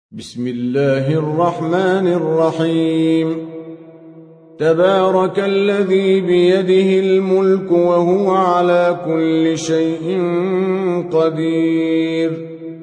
بسم الله الرحمن الرحيم. تبارك الذي بيده الملك وهو على كل شيء قدير،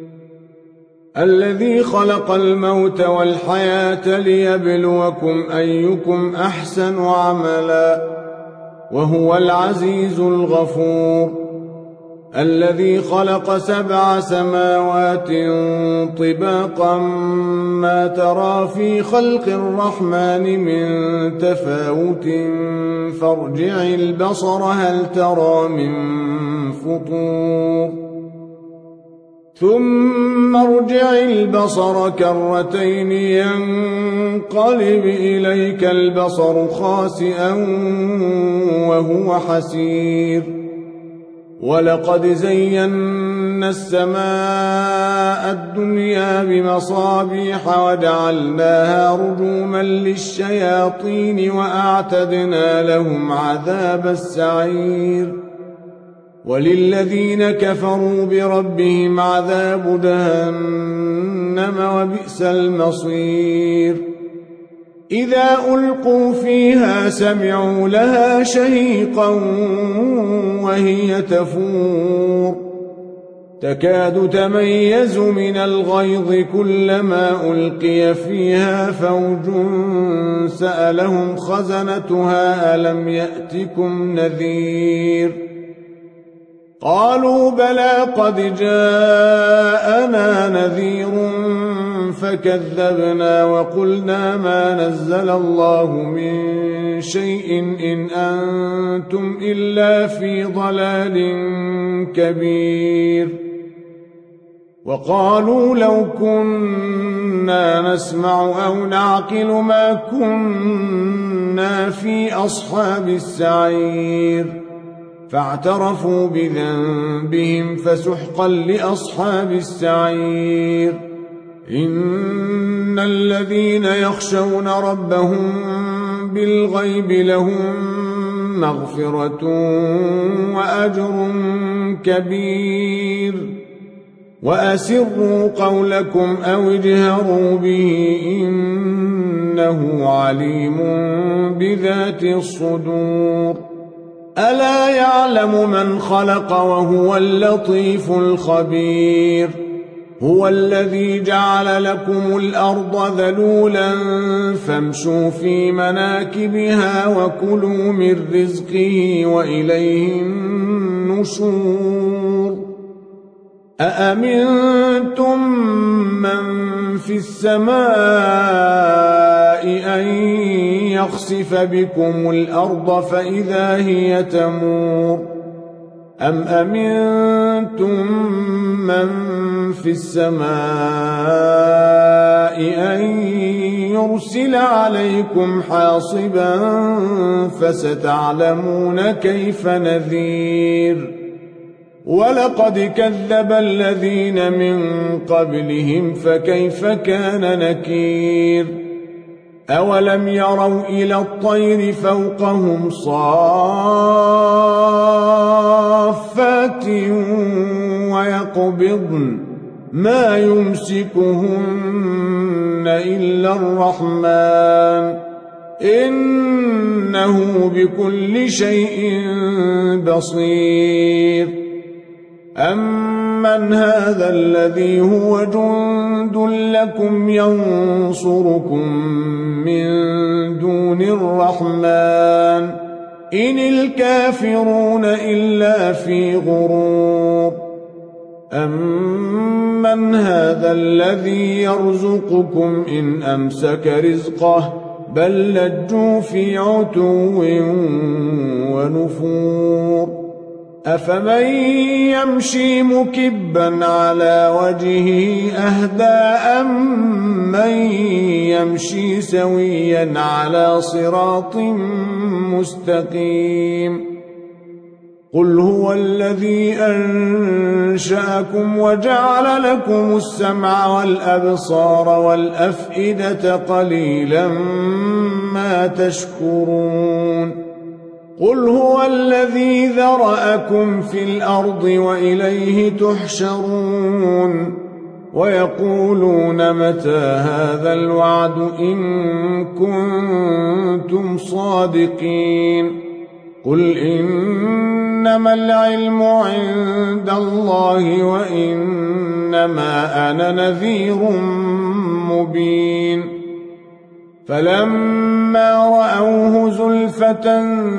الذي خلق الموت والحياة ليبلوكم أيكم أحسن عملا، وهو العزيز الغفور، الذي خلق 7 سماوات طباقا ما ترى في خلق الرحمن من تفاوت فارجع البصر هل ترى من فطور، ثم ارجع البصر كرتين ينقلب إليك البصر خاسئا وهو حسير، ولقد زينا السماء الدنيا بمصابيح وجعلناها رجوما للشياطين وأعتدنا لهم عذاب السعير، وللذين كفروا بربهم عذاب جهنم وبئس المصير. إذا ألقوا فيها سمعوا لها شهيقا وهي تفور، تكاد تميز من الغيظ كلما ألقي فيها فوج سألهم خزنتها ألم يأتكم نذير، قالوا بلى قد جاءنا نذير فكذبنا وقلنا ما نزل الله من شيء إن أنتم إلا في ضلال كبير، وقالوا لو كنا نسمع أو نعقل ما كنا في أصحاب السعير، فاعترفوا بذنبهم فسحقا لأصحاب السعير. إن الذين يخشون ربهم بالغيب لهم مغفرة وأجر كبير، وأسروا قولكم أو اجهروا به إنه عليم بذات الصدور. ألا يعلم من خلق وهو اللطيف الخبير، هو الذي جعل لكم الأرض ذلولا فامشوا في مناكبها وكلوا من رزقه وإليه النشور. أأمنتم من في السماء أن يخسف بكم الأرض فإذا هي تمور، أم أمنتم من في السماء أن يرسل عليكم حاصبا فستعلمون كيف نذير. ولقد كذب الذين من قبلهم فكيف كان نكير. أولم يروا إلى الطير فوقهم صافات ويقبضن ما يمسكهن إلا الرحمن إنه بكل شيء بصير. أمن هذا الذي هو جند لكم ينصركم من دون الرحمن إن الكافرون إلا في غرور. أمن هذا الذي يرزقكم إن أمسك رزقه بل لجوا في عتو ونفور. أفمن يمشي مكبا على وجهه أهدى أمن يمشي سويا على صراط مستقيم. قل هو الذي أنشأكم وجعل لكم السمع والأبصار والأفئدة قليلا ما تشكرون. قل هو الذي ذرأكم في الأرض وإليه تحشرون. ويقولون متى هذا الوعد إن كنتم صادقين قل إنما العلم عند الله وإنما أنا نذير مبين فلما رأوه زلفة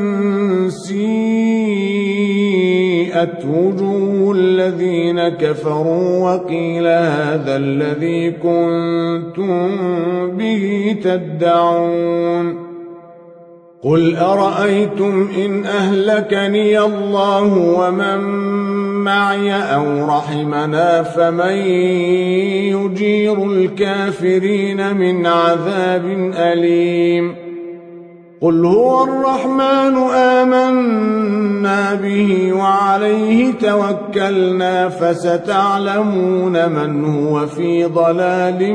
سيئت وجوه الذين كفروا وقيل هذا الذي كنتم به تدعون قل أرأيتم إن أهلكني الله ومن معي أو رحمنا فمن يجير الكافرين من عذاب أليم قل هو الرحمن آمنا به وعليه توكلنا فستعلمون من هو في ضلال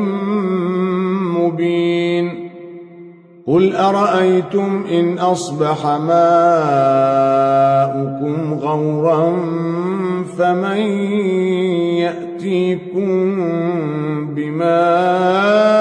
مبين قل أرأيتم إن أصبح ماؤكم غورا فمن يأتيكم بماء